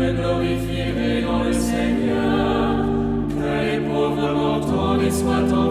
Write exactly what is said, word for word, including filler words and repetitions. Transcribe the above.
me glorifierai dans le Seigneur, que les pauvres m'entendent et soient en